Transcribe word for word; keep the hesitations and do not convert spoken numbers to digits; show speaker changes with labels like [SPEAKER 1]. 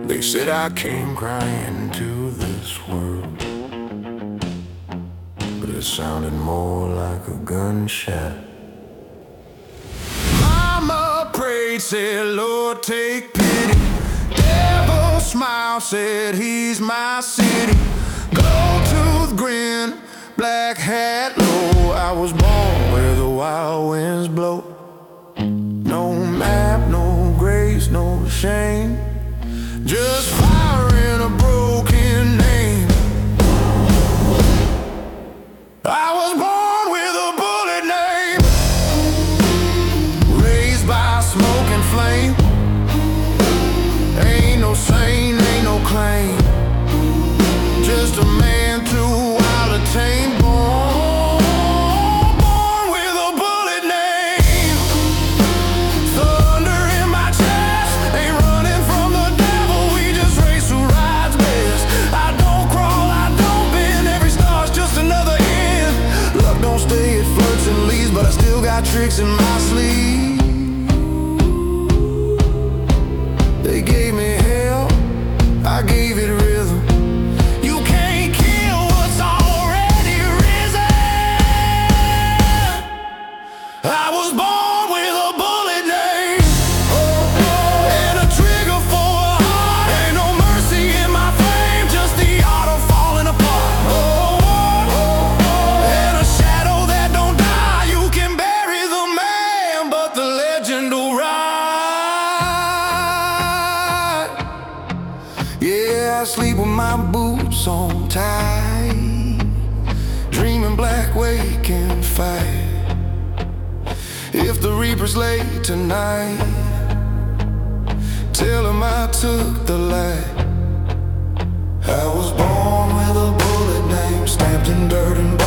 [SPEAKER 1] They said I came crying to this world, but it sounded more like a gunshot. Mama prayed, said, Lord, take pity. Devil smiled, said, he's my city. Gold tooth grin, black hat low. I was born where the wild winds blow. No map, no grace, no shame, just fire in a broken name. I was born with a bullet name, raised by smoke and flame. Ain't no saint, ain't no claim, just a man too wild to tame. Born, born with a bullet name. Thunder in my chest, ain't running from the devil. We just race who rides best. I don't crawl, I don't bend. Every star's just another end. Luck don't stay, it flirts and leaves, but I still got tricks in my sleeve. They gave me hell, I gave it rhythm. You can't kill what's already risen. I was born with a bullet name, and a trigger for a heart. Ain't no mercy in my flame, just the art of falling apart. And a shadow that don't die. You can bury the man, but the legend will ride. Yeah, I sleep with my boots on tight, dreaming black, waking fight. If the reaper's late tonight, tell him I took the light. I was born with a bullet name, stamped in dirt and